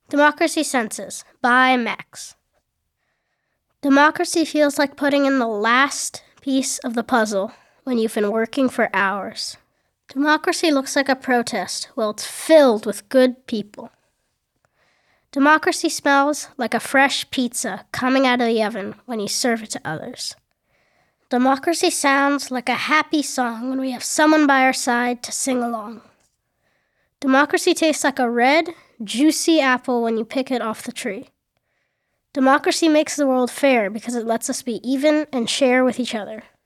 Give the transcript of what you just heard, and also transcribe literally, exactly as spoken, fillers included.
Democracy Senses by Max. Democracy feels like putting in the last piece of the puzzle when you've been working for hours. Democracy looks like a protest. Well, it's filled with good people. Democracy smells like a fresh pizza coming out of the oven when you serve it to others. Democracy sounds like a happy song when we have someone by our side to sing along. Democracy tastes like a red, juicy apple when you pick it off the tree. Democracy makes the world fair because it lets us be even and share with each other.